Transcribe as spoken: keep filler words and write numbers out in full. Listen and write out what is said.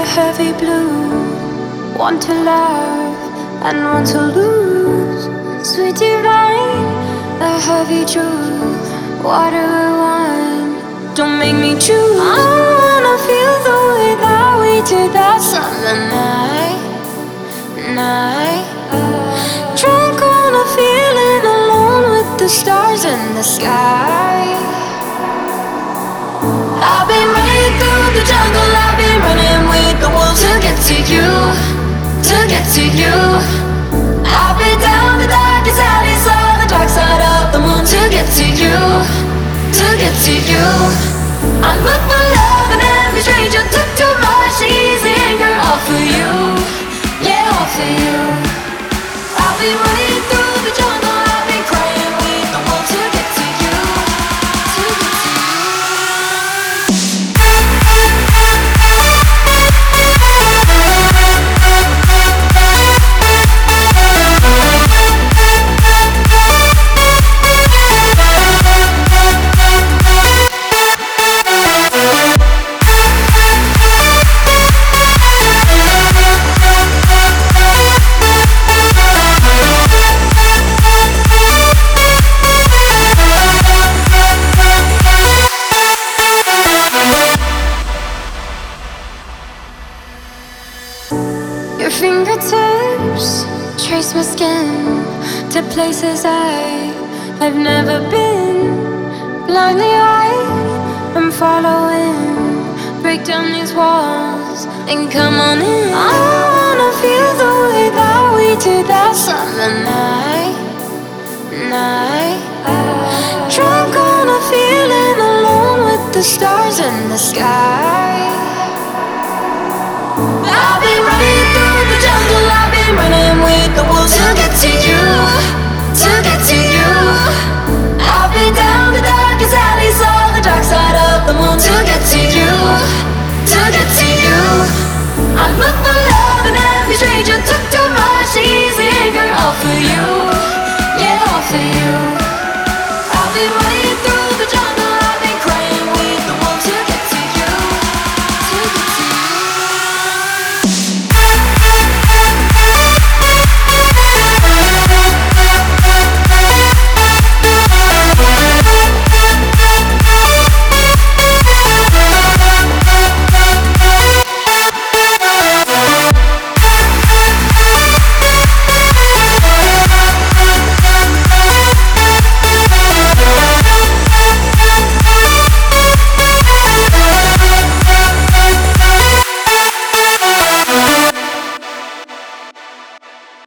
heavy blue. Want to love and want to lose. Sweet divine, the heavy truth. Water or wine, don't make me choose. I wanna feel the way that we did that summer night, night. Drunk on a feeling, alone with the stars in the sky. I've been running through the jungle, I've been running with the wolves to get to you, to get to you. I've been down the darkest alleys, saw the dark side of the moon to get to you, to get to you. I look for love in every stranger, took too much easy anger all for you, yeah, all for you. I've been running through the jungle, I've been crying with the wolves to get to you, to get to you. Your fingertips trace my skin to places I have never been. Blindly I am following. Break down these walls and come on in. I wanna feel the way that we did that summer night, night. Drunk on a feeling, alone with the stars in the sky. I've been running through the jungle, I've been running with the wolves to get to